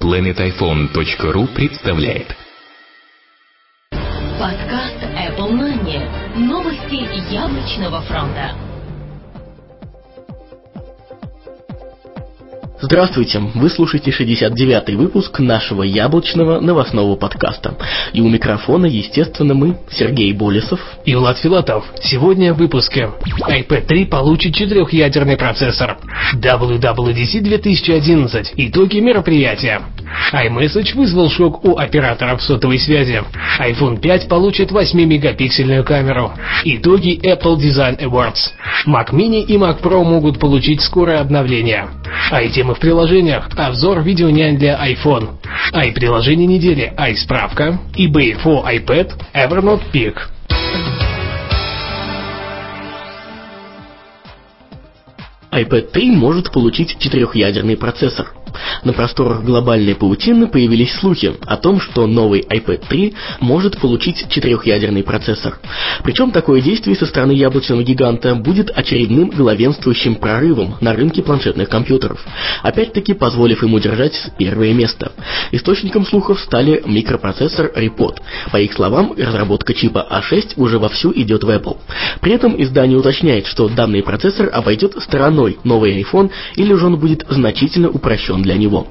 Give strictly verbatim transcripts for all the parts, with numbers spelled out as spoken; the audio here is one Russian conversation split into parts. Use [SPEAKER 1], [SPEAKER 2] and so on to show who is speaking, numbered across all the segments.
[SPEAKER 1] планет айфон точка ру представляет
[SPEAKER 2] подкаст Apple Money. Новости яблочного фронта.
[SPEAKER 3] Здравствуйте, вы слушаете шестьдесят девятый выпуск нашего яблочного новостного подкаста. И у микрофона, естественно, мы, Сергей Болесов
[SPEAKER 4] и Влад Филатов. Сегодня в выпуске. iPad три получит четырехъядерный процессор. дабл ю дабл ю ди си две тысячи одиннадцать. Итоги мероприятия. iMessage вызвал шок у операторов сотовой связи. айфон пять получит восьмимегапиксельную камеру. Итоги Apple Design Awards. Mac Mini и Mac Pro могут получить скорое обновление. Ай-темы в приложениях. Обзор видеонянь для iPhone. Ай-приложение недели. Ай-справка. eBay for iPad. Evernote Peak.
[SPEAKER 3] iPad три может получить четырехъядерный процессор. На просторах глобальной паутины появились слухи о том, что новый iPad три может получить четырехъядерный процессор. Причем такое действие со стороны яблочного гиганта будет очередным главенствующим прорывом на рынке планшетных компьютеров, опять-таки позволив ему держать первое место. Источником слухов стали микропроцессор Repod. По их словам, разработка чипа а шесть уже вовсю идет в Apple. При этом издание уточняет, что данный процессор обойдет стороной новый iPhone или же он будет значительно упрощен для него.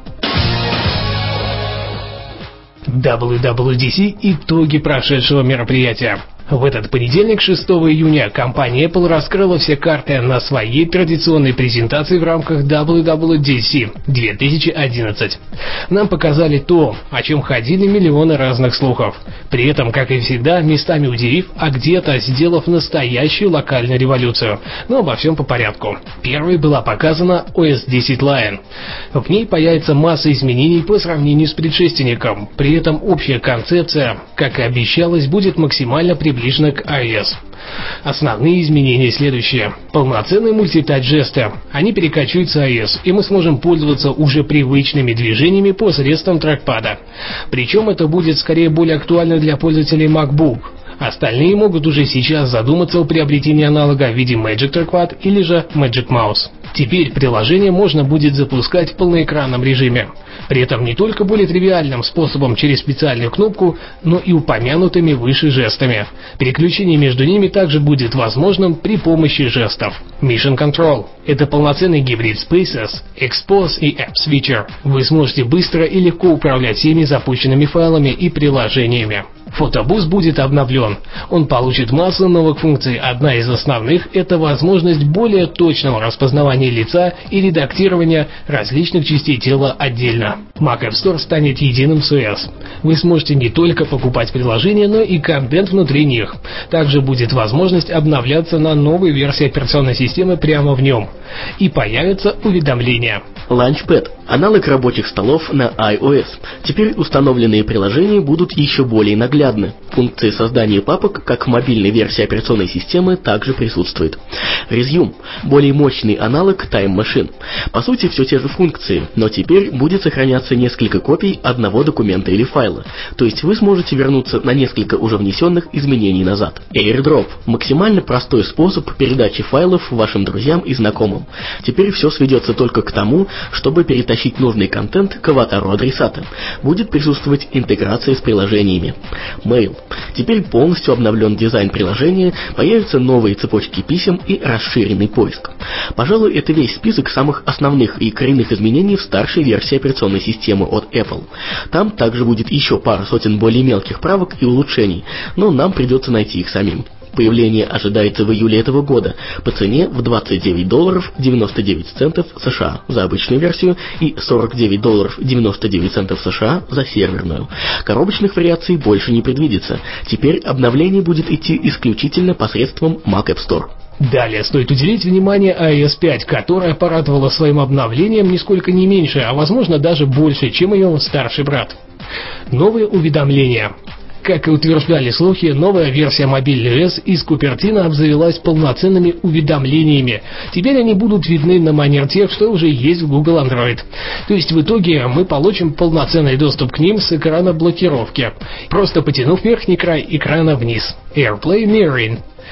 [SPEAKER 4] дабл ю дабл ю ди си. Итоги прошедшего мероприятия. В этот понедельник, шестого июня, компания Apple раскрыла все карты на своей традиционной презентации в рамках дабл ю дабл ю ди си две тысячи одиннадцать. Нам показали то, о чем ходили миллионы разных слухов. При этом, как и всегда, местами удивив, а где-то сделав настоящую локальную революцию. Но обо всем по порядку. Первой была показана о эс десять Lion. В ней появится масса изменений по сравнению с предшественником. При этом общая концепция, как и обещалось, будет максимально приближена ближе к iOS. Основные изменения следующие. Полноценные мультитач-жесты. Они перекочуются в iOS, и мы сможем пользоваться уже привычными движениями посредством трекпада. Причем это будет скорее более актуально для пользователей MacBook. Остальные могут уже сейчас задуматься о приобретении аналога в виде Magic Trackpad или же Magic Mouse. Теперь приложение можно будет запускать в полноэкранном режиме. При этом не только более тривиальным способом через специальную кнопку, но и упомянутыми выше жестами. Переключение между ними также будет возможным при помощи жестов. Mission Control – это полноценный гибрид Spaces, Expose и App Switcher. Вы сможете быстро и легко управлять всеми запущенными файлами и приложениями. Фотобуст будет обновлен. Он получит массу новых функций. Одна из основных – это возможность более точного распознавания лица и редактирования различных частей тела отдельно. Mac App Store станет единым с о эс. Вы сможете не только покупать приложения, но и контент внутри них. Также будет возможность обновляться на новой версии операционной системы прямо в нем. И появятся уведомления.
[SPEAKER 3] Launchpad – аналог рабочих столов на iOS. Теперь установленные приложения будут еще более наглядны. Функции создания папок, как в мобильной версии операционной системы, также присутствует. Resume – более мощный аналог Time Machine. По сути, все те же функции, но теперь будет сохраняться несколько копий одного документа или файла. То есть вы сможете вернуться на несколько уже внесенных изменений назад. AirDrop – максимально простой способ передачи файлов вашим друзьям и знакомым. Теперь все сведется только к тому, чтобы перетащить нужный контент к аватару адресата. Будет присутствовать интеграция с приложениями. Mail. Теперь полностью обновлен дизайн приложения, появятся новые цепочки писем и расширенный поиск. Пожалуй, это весь список самых основных и коренных изменений в старшей версии операционной системы от Apple. Там также будет еще пара сотен более мелких правок и улучшений, но нам придется найти их самим. Появление ожидается в июле этого года по цене в двадцать девять долларов девяносто девять центов США за обычную версию и сорок девять долларов девяносто девять центов США за серверную. Коробочных вариаций больше не предвидится. Теперь обновление будет идти исключительно посредством Mac App Store.
[SPEAKER 4] Далее стоит уделить внимание iOS пять, которая порадовала своим обновлением нисколько не меньше, а возможно даже больше, чем ее старший брат. Новые уведомления. Как и утверждали слухи, новая версия мобильной о эс из Купертино обзавелась полноценными уведомлениями. Теперь они будут видны на манер тех, что уже есть в Google Android. То есть в итоге мы получим полноценный доступ к ним с экрана блокировки, просто потянув верхний край экрана вниз. AirPlay Mirroring.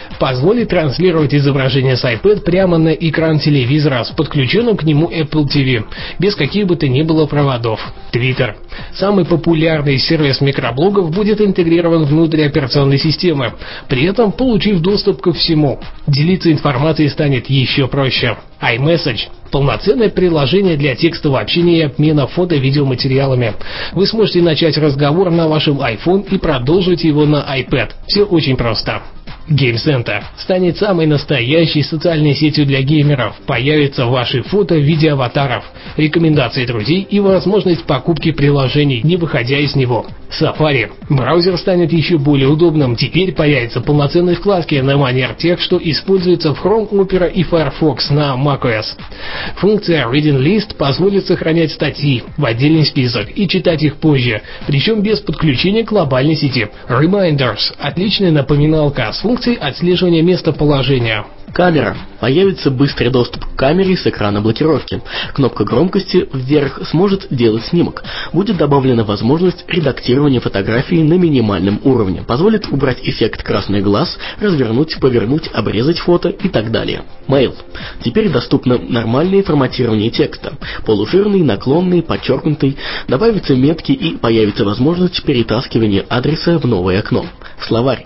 [SPEAKER 4] позволит транслировать изображение с iPad прямо на экран телевизора с подключенным к нему Apple ти ви, без каких бы то ни было проводов. Twitter. Самый популярный сервис микроблогов будет интегрирован внутрь операционной системы, при этом получив доступ ко всему. Делиться информацией станет еще проще. iMessage. Полноценное приложение для текстового общения и обмена фото-видеоматериалами. Вы сможете начать разговор на вашем iPhone и продолжить его на iPad. Все очень просто. Game Center станет самой настоящей социальной сетью для геймеров. Появятся ваши фото в виде аватаров, рекомендации друзей и возможность покупки приложений, не выходя из него. Safari. Браузер станет еще более удобным. Теперь появятся полноценные вкладки на манер тех, что используются в Chrome, Opera и Firefox на macOS. Функция Reading List позволит сохранять статьи в отдельный список и читать их позже, причем без подключения к глобальной сети. Reminders. Отличная напоминалка с функцией отслеживания местоположения.
[SPEAKER 3] Камера. Появится быстрый доступ к камере с экрана блокировки. Кнопка громкости вверх сможет делать снимок. Будет добавлена возможность редактирования фотографии на минимальном уровне. Позволит убрать эффект красный глаз, развернуть, повернуть, обрезать фото и так далее. Mail. Теперь доступно нормальное форматирование текста. Полужирный, наклонный, подчеркнутый. Добавятся метки и появится возможность перетаскивания адреса в новое окно. Словарь.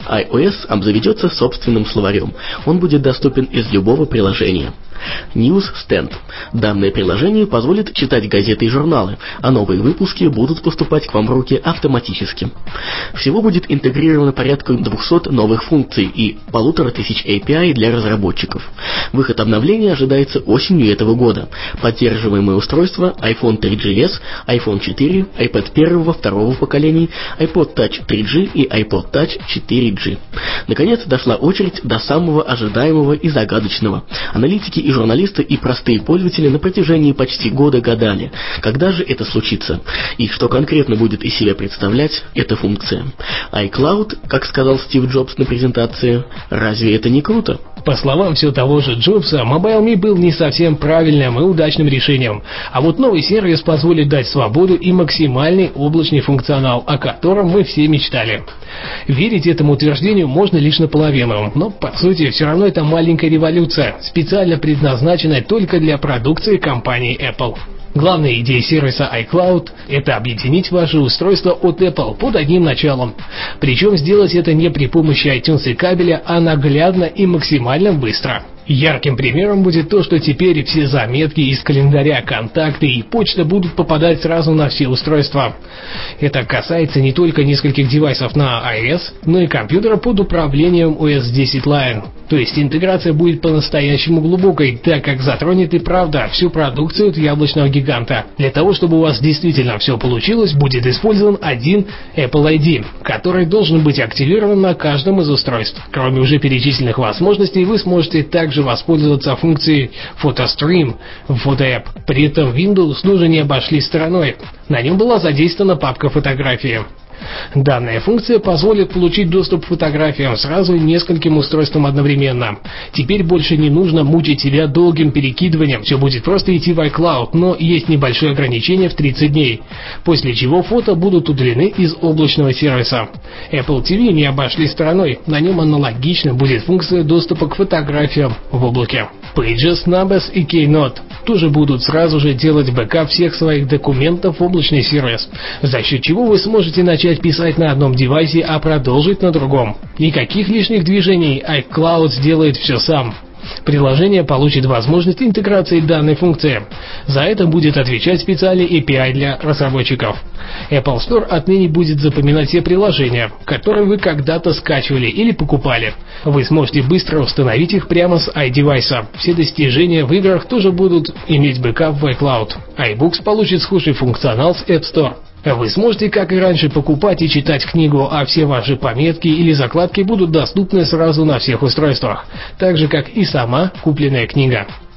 [SPEAKER 3] iOS обзаведется собственным словарем. Он будет доступен из любого приложения. News Stand. Данное приложение позволит читать газеты и журналы, а новые выпуски будут поступать к вам в руки автоматически. Всего будет интегрировано порядка двухсот новых функций и полутора тысяч эй пи ай для разработчиков. Выход обновления ожидается осенью этого года. Поддерживаемые устройства iPhone три джи эс, iPhone четыре, iPad первого, второго поколений, iPod Touch три джи и iPod Touch четыре джи. Наконец дошла очередь до самого ожидаемого и загадочного. Аналитики и журналисты и простые пользователи на протяжении почти года гадали, когда же это случится, и что конкретно будет из себя представлять эта функция. iCloud, как сказал Стив Джобс на презентации, разве это не круто?
[SPEAKER 4] По словам все того же Джобса, MobileMe был не совсем правильным и удачным решением, а вот новый сервис позволит дать свободу и максимальный облачный функционал, о котором мы все мечтали. Верить этому утверждению можно лишь наполовину, но по сути все равно это маленькая революция, специально предназначенная только для продукции компании Apple. Главная идея сервиса iCloud – это объединить ваши устройства от Apple под одним началом. Причем сделать это не при помощи iTunes и кабеля, а наглядно и максимально быстро. Ярким примером будет то, что теперь все заметки из календаря, контакты и почта будут попадать сразу на все устройства. Это касается не только нескольких девайсов на iOS, но и компьютера под управлением о эс десять Lion. То есть интеграция будет по-настоящему глубокой, так как затронет и правда всю продукцию от яблочного гиганта. Для того, чтобы у вас действительно все получилось, будет использован один Apple ай ди, который должен быть активирован на каждом из устройств. Кроме уже перечисленных возможностей, вы сможете также воспользоваться функцией PhotoStream в Photo App. При этом Windows тоже не обошли стороной. На нем была задействована папка фотографии. Данная функция позволит получить доступ к фотографиям сразу нескольким устройствам одновременно. Теперь больше не нужно мучить себя долгим перекидыванием, все будет просто идти в iCloud, но есть небольшое ограничение в тридцать дней, после чего фото будут удалены из облачного сервиса. Apple ти ви не обошли стороной, на нем аналогично будет функция доступа к фотографиям в облаке. Pages, Numbers и Keynote тоже будут сразу же делать бэкап всех своих документов в облачный сервис, за счет чего вы сможете начать писать на одном девайсе, а продолжить на другом. Никаких лишних движений, iCloud сделает все сам. Приложение получит возможность интеграции данной функции. За это будет отвечать специальный эй пи ай для разработчиков. Apple Store отныне будет запоминать все приложения, которые вы когда-то скачивали или покупали. Вы сможете быстро установить их прямо с iDevice. Все достижения в играх тоже будут иметь бэкап в iCloud. iBooks получит схожий функционал с App Store. Вы сможете, как и раньше, покупать и читать книгу, а все ваши пометки или закладки будут доступны сразу на всех устройствах, так же как и сама купленная книга.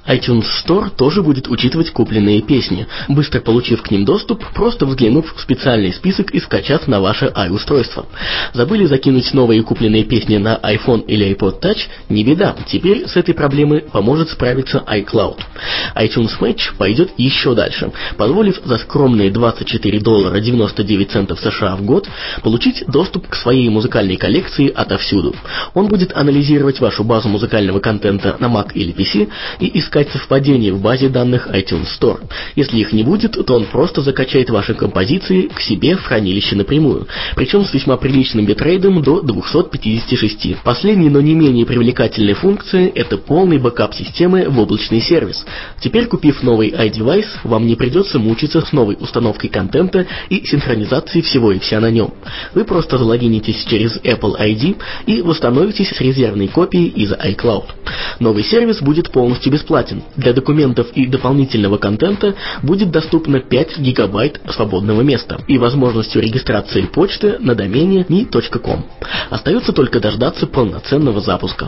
[SPEAKER 3] iTunes Store тоже будет учитывать купленные песни, быстро получив к ним доступ, просто взглянув в специальный список и скачав на ваше i-устройство. Забыли закинуть новые купленные песни на iPhone или iPod Touch? Не беда, теперь с этой проблемой поможет справиться iCloud. iTunes Match пойдет еще дальше, позволив за скромные двадцать четыре доллара девяносто девять центов США в год получить доступ к своей музыкальной коллекции отовсюду. Он будет анализировать вашу базу музыкального контента на Mac или пи си и искать совпадения в базе данных iTunes Store. Если их не будет, то он просто закачает ваши композиции к себе в хранилище напрямую, причем с весьма приличным битрейдом до двухсот пятидесяти шести. Последняя, но не менее привлекательная функция – это полный бэкап системы в облачный сервис. Теперь, купив новый iDevice, вам не придется мучиться с новой установкой контента и синхронизацией всего и вся на нем. Вы просто залогинитесь через Apple ай ди и восстановитесь с резервной копией из iCloud. Новый сервис будет полностью бесплатен. Для документов и дополнительного контента будет доступно пять гигабайт свободного места и возможностью регистрации почты на домене ми точка ком. Остается только дождаться полноценного запуска.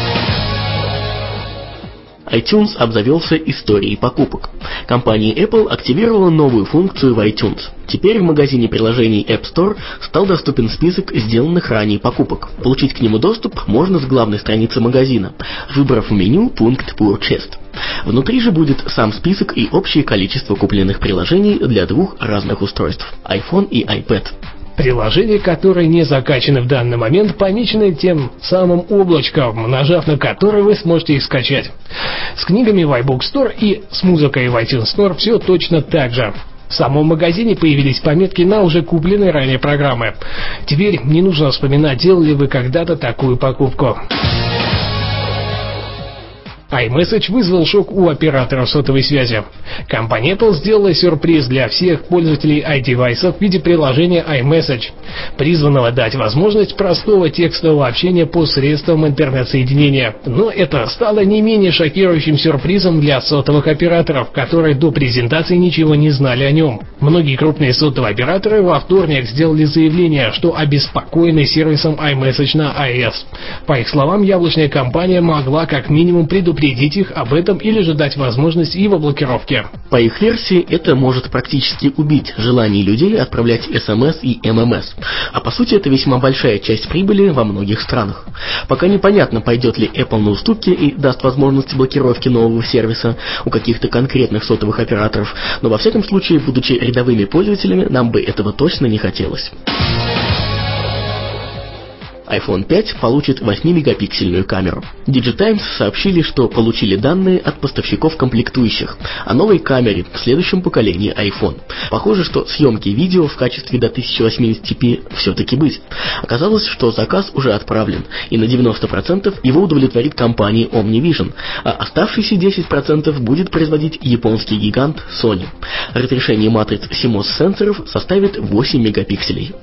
[SPEAKER 3] iTunes обзавелся историей покупок. Компания Apple активировала новую функцию в iTunes. Теперь в магазине приложений App Store стал доступен список сделанных ранее покупок. Получить к нему доступ можно с главной страницы магазина, выбрав в меню пункт Purchased. Внутри же будет сам список и общее количество купленных приложений для двух разных устройств – iPhone и iPad.
[SPEAKER 4] Приложения, которые не закачаны в данный момент, помечены тем самым облачком, нажав на которое вы сможете их скачать. С книгами в iBook Store и с музыкой в iTunes Store все точно так же. В самом магазине появились пометки на уже купленные ранее программы. Теперь не нужно вспоминать, делали вы когда-то такую покупку. iMessage вызвал шок у операторов сотовой связи. Компания Apple сделала сюрприз для всех пользователей iDevice в виде приложения iMessage, призванного дать возможность простого текстового общения посредством интернет-соединения. Но это стало не менее шокирующим сюрпризом для сотовых операторов, которые до презентации ничего не знали о нем. Многие крупные сотовые операторы во вторник сделали заявление, что обеспокоены сервисом iMessage на iOS. По их словам, яблочная компания могла как минимум предупредить их об этом или же дать возможность его блокировки.
[SPEAKER 3] По их версии, это может практически убить желание людей отправлять эс эм эс и эм эм эс. А по сути, это весьма большая часть прибыли во многих странах. Пока непонятно, пойдет ли Apple на уступки и даст возможность блокировки нового сервиса у каких-то конкретных сотовых операторов, но во всяком случае, будучи рядовыми пользователями, нам бы этого точно не хотелось. iPhone пять получит восьмимегапиксельную камеру. DigiTimes сообщили, что получили данные от поставщиков комплектующих о новой камере в следующем поколении iPhone. Похоже, что съемки видео в качестве до тысяча восемьдесят пи все-таки быть. Оказалось, что заказ уже отправлен, и на девяносто процентов его удовлетворит компания OmniVision, а оставшиеся десять процентов будет производить японский гигант Sony. Разрешение матриц симос сенсоров составит восемь мегапикселей.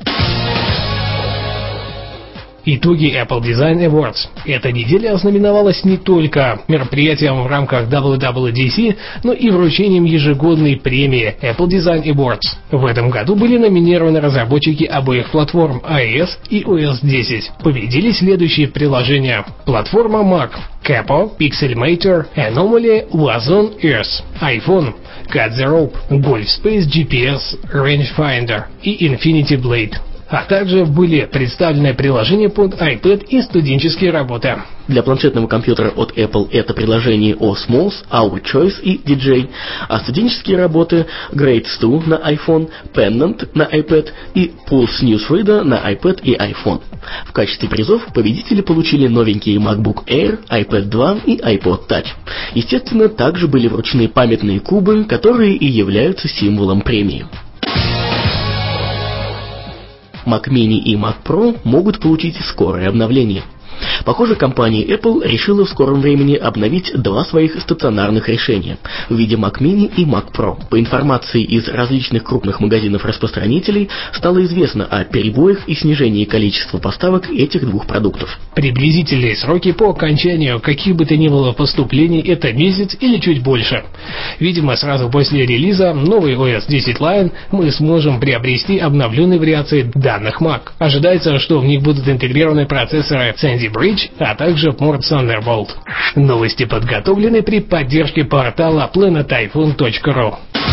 [SPEAKER 4] Итоги Apple Design Awards. Эта неделя ознаменовалась не только мероприятием в рамках дабл ю дабл ю ди си, но и вручением ежегодной премии Apple Design Awards. В этом году были номинированы разработчики обоих платформ iOS и о эс десять. Победили следующие приложения: платформа Mac, Capo, Pixelmator, Anomaly, Was on Earth, iPhone, Cut the Rope, Golf Space джи пи эс, Rangefinder и Infinity Blade. А также были представлены приложения под iPad и студенческие работы.
[SPEAKER 3] Для планшетного компьютера от Apple это приложение Osmos, Our Choice и ди джей, а студенческие работы Grades два на iPhone, Pennant на iPad и Pulse Newsreader на iPad и iPhone. В качестве призов победители получили новенькие MacBook Air, iPad два и iPod Touch. Естественно, также были вручены памятные кубы, которые и являются символом премии. Mac Mini и Mac Pro могут получить скорое обновление. Похоже, компания Apple решила в скором времени обновить два своих стационарных решения в виде Mac Mini и Mac Pro. По информации из различных крупных магазинов-распространителей стало известно о перебоях и снижении количества поставок этих двух продуктов.
[SPEAKER 4] Приблизительные сроки по окончанию каких бы то ни было поступлений — это месяц или чуть больше. Видимо, сразу после релиза новый о эс десять Lion мы сможем приобрести обновленные вариации данных Mac. Ожидается, что в них будут интегрированы процессоры Sandy Bridge Switch, а также порт Thunderbolt. Новости подготовлены при поддержке портала планет айфон точка ру.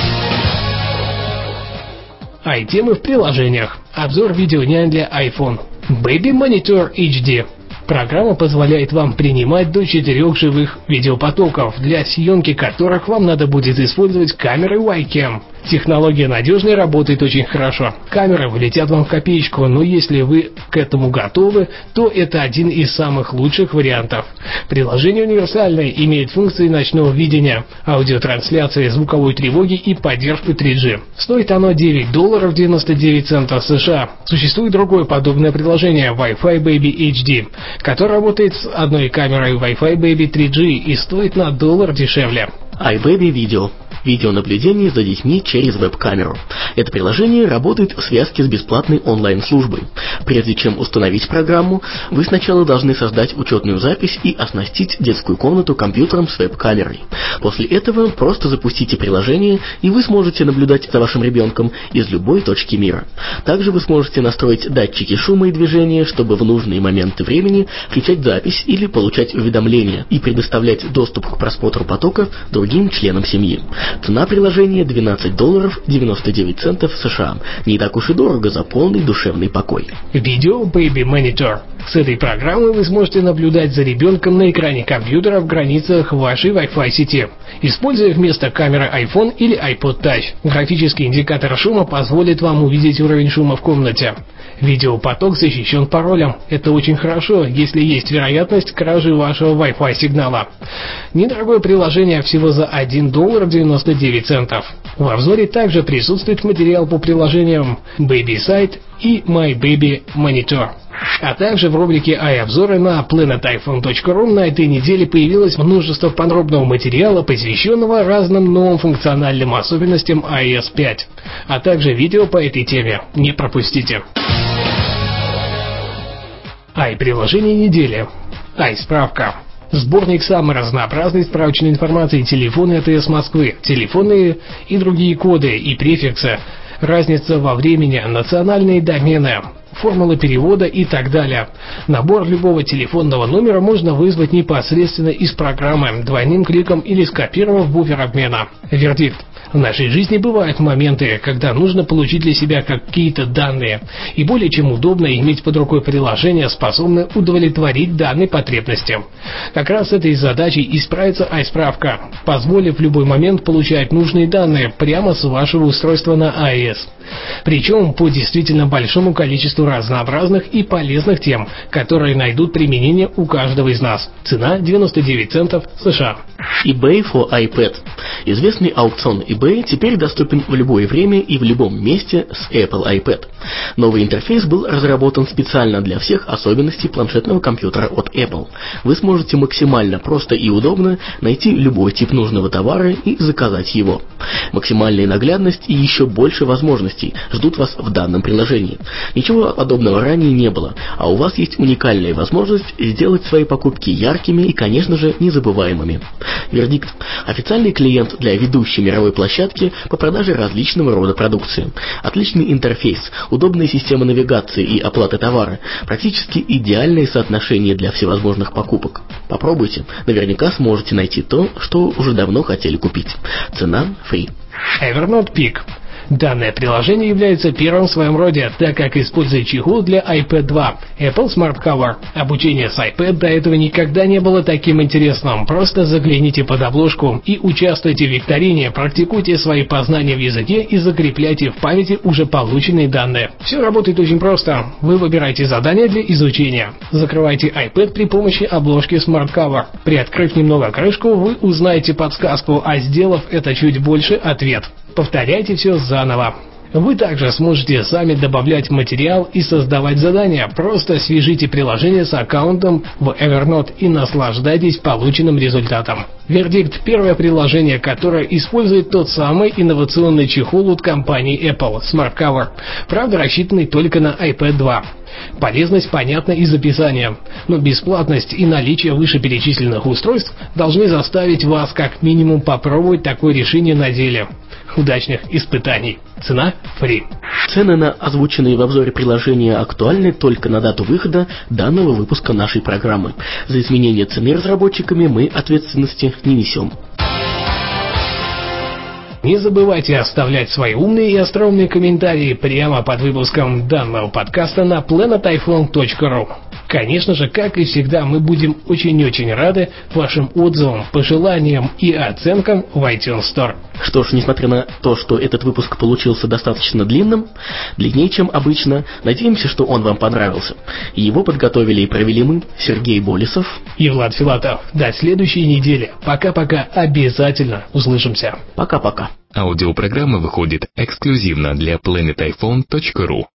[SPEAKER 4] Ай-темы в приложениях. Обзор видеонянь для iPhone. Baby Monitor эйч ди. Программа позволяет вам принимать до четырех живых видеопотоков, для съемки которых вам надо будет использовать камеры Wacom. Технология надежная, работает очень хорошо. Камеры вылетят вам в копеечку, но если вы к этому готовы, то это один из самых лучших вариантов. Приложение универсальное, имеет функции ночного видения, аудиотрансляции, звуковой тревоги и поддержку три джи. Стоит оно девять долларов девяносто девять центов США. Существует другое подобное приложение Wi-Fi Baby эйч ди, которое работает с одной камерой Wi-Fi Baby три джи и стоит на доллар дешевле.
[SPEAKER 3] iBaby Video. Видеонаблюдение за детьми через веб-камеру. Это приложение работает в связке с бесплатной онлайн-службой. Прежде чем установить программу, вы сначала должны создать учетную запись и оснастить детскую комнату компьютером с веб-камерой. После этого просто запустите приложение, и вы сможете наблюдать за вашим ребенком из любой точки мира. Также вы сможете настроить датчики шума и движения, чтобы в нужные моменты времени включать запись или получать уведомления и предоставлять доступ к просмотру потока другим членам семьи. Цена приложения двенадцать долларов девяносто девять центов США. Не так уж и дорого за полный душевный покой.
[SPEAKER 4] Видео Baby Monitor. С этой программой вы сможете наблюдать за ребенком на экране компьютера в границах вашей Wi-Fi сети, используя вместо камеры iPhone или iPod Touch. Графический индикатор шума позволит вам увидеть уровень шума в комнате. Видеопоток защищен паролем. Это очень хорошо, если есть вероятность кражи вашего Wi-Fi сигнала. Недорогое приложение всего за один доллар девяносто девять центов. В обзоре также присутствует материал по приложениям Baby Site и My Baby Monitor. А также в рубрике «Ай-обзоры» на планет айфон точка ру на этой неделе появилось множество подробного материала, посвященного разным новым функциональным особенностям ай о эс пять, а также видео по этой теме. Не пропустите. Ай-приложение недели. Ай-справка. Сборник самой разнообразной справочной информации, телефоны эй тэ эс Москвы, телефонные и другие коды и префиксы, разница во времени, национальные домены, формулы перевода и так далее. Набор любого телефонного номера можно вызвать непосредственно из программы, двойным кликом или скопировав буфер обмена. Вердикт. В нашей жизни бывают моменты, когда нужно получить для себя какие-то данные, и более чем удобно иметь под рукой приложение, способное удовлетворить данной потребности. Как раз с этой задачей и справится Ай-справка, позволив в любой момент получать нужные данные прямо с вашего устройства на iOS. Причем по действительно большому количеству разнообразных и полезных тем, которые найдут применение у каждого из нас. Цена девяносто девять центов США.
[SPEAKER 3] eBay for iPad. Известный аукцион eBay теперь доступен в любое время и в любом месте с Apple iPad. Новый интерфейс был разработан специально для всех особенностей планшетного компьютера от Apple. Вы сможете максимально просто и удобно найти любой тип нужного товара и заказать его. Максимальная наглядность и еще больше возможностей ждут вас в данном приложении. Ничего подобного ранее не было, а у вас есть уникальная возможность сделать свои покупки яркими и, конечно же, незабываемыми. Вердикт. Официальный клиент для ведущей мировой площадки по продаже различного рода продукции. Отличный интерфейс, удобная система навигации и оплаты товара, практически идеальное соотношение для всевозможных покупок. Попробуйте, наверняка сможете найти то, что уже давно хотели купить. Цена free.
[SPEAKER 4] Evernote Peak. Данное приложение является первым в своем роде, так как использует чехол для iPad два, Apple Smart Cover. Обучение с iPad до этого никогда не было таким интересным. Просто загляните под обложку и участвуйте в викторине, практикуйте свои познания в языке и закрепляйте в памяти уже полученные данные. Все работает очень просто. Вы выбираете задание для изучения. Закрывайте iPad при помощи обложки Smart Cover. Приоткрыв немного крышку, вы узнаете подсказку, а сделав это чуть больше — ответ. Повторяйте все заново. Вы также сможете сами добавлять материал и создавать задания. Просто свяжите приложение с аккаунтом в Evernote и наслаждайтесь полученным результатом. Вердикт. Первое приложение, которое использует тот самый инновационный чехол от компании Apple Smart Cover, правда рассчитанный только на iPad два. Полезность понятна из описания, но бесплатность и наличие вышеперечисленных устройств должны заставить вас как минимум попробовать такое решение на деле. Удачных испытаний. Цена free.
[SPEAKER 3] Цены на озвученные в обзоре приложения актуальны только на дату выхода данного выпуска нашей программы. За изменение цены разработчиками мы ответственности не несем.
[SPEAKER 4] Не забывайте оставлять свои умные и остроумные комментарии прямо под выпуском данного подкаста на планет айфон точка ру. Конечно же, как и всегда, мы будем очень-очень рады вашим отзывам, пожеланиям и оценкам в iTunes Store.
[SPEAKER 3] Что ж, несмотря на то, что этот выпуск получился достаточно длинным, длиннее, чем обычно, надеемся, что он вам понравился. Его подготовили и провели мы, Сергей Болесов
[SPEAKER 4] и Влад Филатов. До следующей недели. Пока-пока. Обязательно услышимся.
[SPEAKER 3] Пока-пока.
[SPEAKER 1] Аудиопрограмма выходит эксклюзивно для планет айфон точка ру.